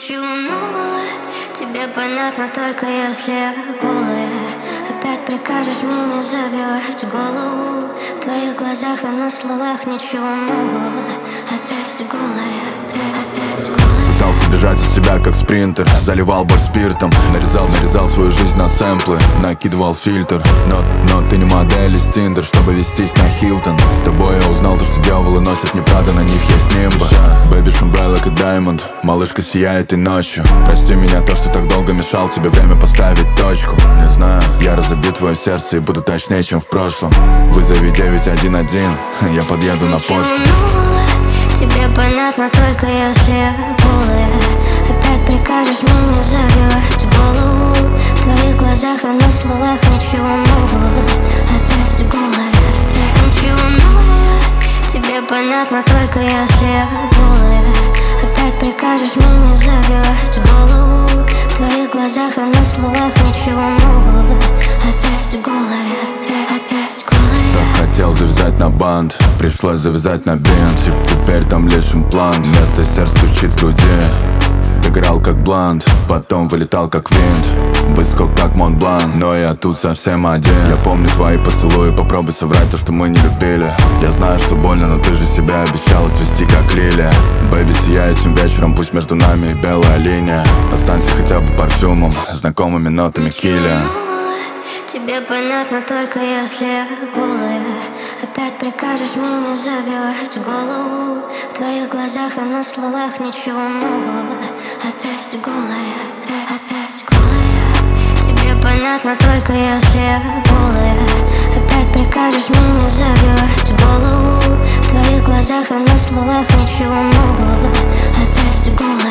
Ничего нового, тебе понятно только если я голая. Опять прикажешь мне не забивать голову. В твоих глазах и на словах ничего нового. Опять голая, опять голая. Пытался бежать от себя как спринтер, заливал боль спиртом, нарезал свою жизнь на сэмплы, накидывал фильтр. Но ты не модель из Тиндер, чтобы вестись на Хилтон. С тобой я узнал то, что дьяволы носят не Прада, на них есть нимба. Бэби шумбай like a diamond, малышка сияет и ночью. Прости меня то, что так долго мешал тебе время поставить точку. Не знаю, я разобью твое сердце и буду точнее, чем в прошлом. Вызови 911, я подъеду на Порше. Тебе понятно только если я голая. Опять прикажешь мне не забивать голову. В твоих глазах и на словах ничего нового. Опять голая, ничего нового. Тебе понятно только если я голая. Опять прикажешь мне не забивать голову. В твоих глазах и на словах ничего нового. Опять голая, опять голая. Так хотел завязать на бант, пришлось завязать на бинт. Теперь там лишь имплант, вместо сердца стучит в груди. Играл как блант, потом вылетал как винт. Высоко как Монблан, но я тут совсем один. Я помню твои поцелуи, попробуй соврать то, что мы не любили. Я знаю, что больно, но ты же себя обещала цвести как лилия. Бэби, сияй этим вечером, пусть между нами и белая линия. Останься хотя бы парфюмом, знакомыми нотами килля. Тебе понятно только если я голая. Опять прикажешь мне не забивать голову. В твоих глазах и на словах ничего нового. Опять голая, опять голая. Тебе понятно только если я голая. Опять прикажешь мне не забивать голову. В твоих глазах и на словах ничего нового. Опять голая.